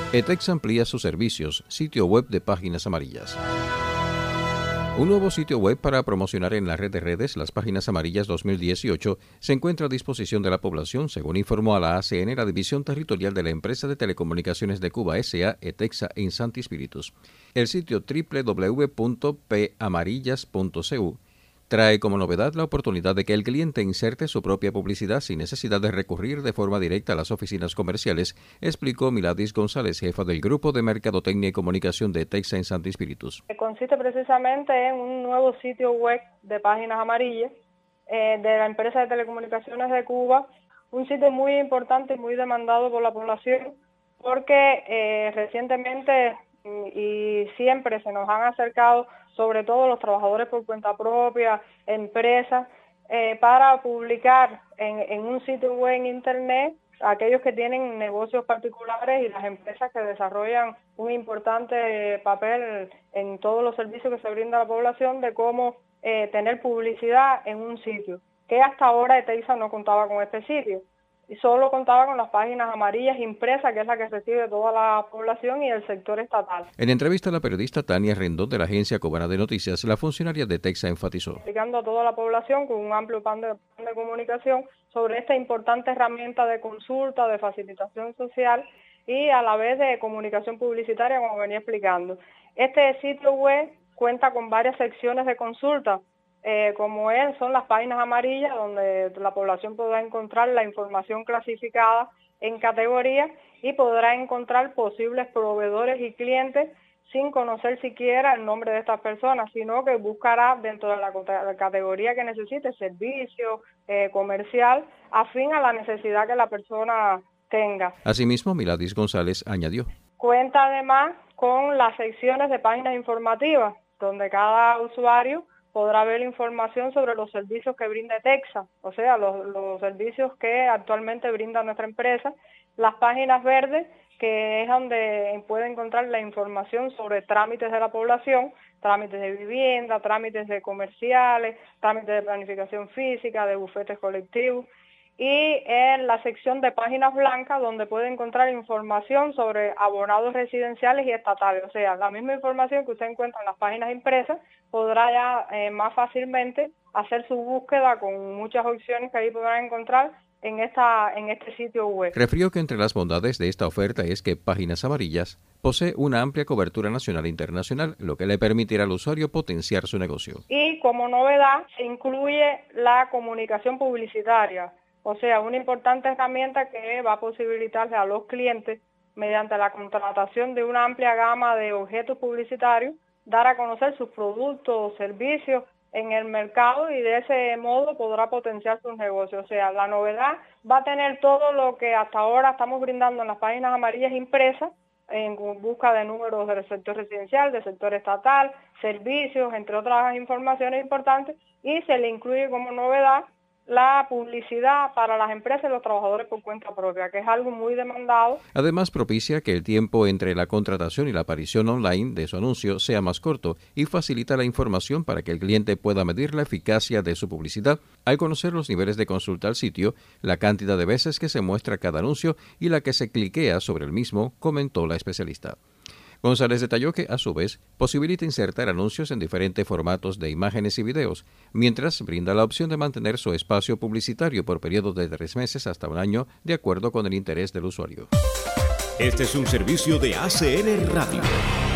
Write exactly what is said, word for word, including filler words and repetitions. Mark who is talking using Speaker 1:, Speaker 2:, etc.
Speaker 1: ETEXA amplía sus servicios, sitio web de Páginas Amarillas. Un nuevo sitio web para promocionar en la red de redes las Páginas Amarillas dos mil dieciocho se encuentra a disposición de la población, según informó a la A C N la División Territorial de la Empresa de Telecomunicaciones de Cuba S A, ETEXA, en Santi Spíritus. El sitio doble u doble u doble u punto p amarillas punto c u trae como novedad la oportunidad de que el cliente inserte su propia publicidad sin necesidad de recurrir de forma directa a las oficinas comerciales, explicó Miladis González, jefa del Grupo de Mercadotecnia y Comunicación de ETEXA en Santi Spíritus.
Speaker 2: Consiste precisamente en un nuevo sitio web de Páginas Amarillas eh, de la Empresa de Telecomunicaciones de Cuba, un sitio muy importante y muy demandado por la población porque eh, recientemente y siempre se nos han acercado, sobre todo los trabajadores por cuenta propia, empresas, eh, para publicar en, en un sitio web en internet aquellos que tienen negocios particulares y las empresas que desarrollan un importante papel en todos los servicios que se brinda a la población de cómo eh, tener publicidad en un sitio, que hasta ahora ETEXA no contaba con este sitio. Y solo contaba con las Páginas Amarillas impresas, que es la que recibe toda la población y el sector estatal.
Speaker 1: En entrevista a la periodista Tania Rendón de la Agencia Cubana de Noticias, la funcionaria de ETEXA enfatizó.
Speaker 2: Explicando a toda la población con un amplio plan de, plan de comunicación sobre esta importante herramienta de consulta, de facilitación social y a la vez de comunicación publicitaria, como venía explicando. Este sitio web cuenta con varias secciones de consulta, Eh, como es, son las Páginas Amarillas, donde la población podrá encontrar la información clasificada en categorías y podrá encontrar posibles proveedores y clientes sin conocer siquiera el nombre de estas personas, sino que buscará dentro de la, la categoría que necesite, servicio, eh, comercial, afín a la necesidad que la persona tenga.
Speaker 1: Asimismo, Miladis González añadió.
Speaker 2: Cuenta además con las secciones de páginas informativas, donde cada usuario podrá ver información sobre los servicios que brinda ETEXA, o sea, los, los servicios que actualmente brinda nuestra empresa, las páginas verdes, que es donde puede encontrar la información sobre trámites de la población, trámites de vivienda, trámites de comerciales, trámites de planificación física, de bufetes colectivos, y en la sección de páginas blancas, donde puede encontrar información sobre abonados residenciales y estatales. O sea, la misma información que usted encuentra en las páginas impresas, podrá ya eh, más fácilmente hacer su búsqueda con muchas opciones que ahí podrán encontrar en esta en este sitio web.
Speaker 1: Refirió que entre las bondades de esta oferta es que Páginas Amarillas posee una amplia cobertura nacional e internacional, lo que le permitirá al usuario potenciar su negocio.
Speaker 2: Y como novedad, se incluye la comunicación publicitaria. O sea, una importante herramienta que va a posibilitarle a los clientes, mediante la contratación de una amplia gama de objetos publicitarios, dar a conocer sus productos o servicios en el mercado y de ese modo podrá potenciar sus negocios. O sea, la novedad va a tener todo lo que hasta ahora estamos brindando en las Páginas Amarillas impresas, en busca de números del sector residencial, del sector estatal, servicios, entre otras informaciones importantes, y se le incluye como novedad la publicidad para las empresas y los trabajadores por cuenta propia, que es algo muy demandado.
Speaker 1: Además, propicia que el tiempo entre la contratación y la aparición online de su anuncio sea más corto y facilita la información para que el cliente pueda medir la eficacia de su publicidad al conocer los niveles de consulta al sitio, la cantidad de veces que se muestra cada anuncio y la que se cliquea sobre el mismo, comentó la especialista. González detalló que, a su vez, posibilita insertar anuncios en diferentes formatos de imágenes y videos, mientras brinda la opción de mantener su espacio publicitario por periodos de tres meses hasta un año, de acuerdo con el interés del usuario.
Speaker 3: Este es un servicio de A C N Radio.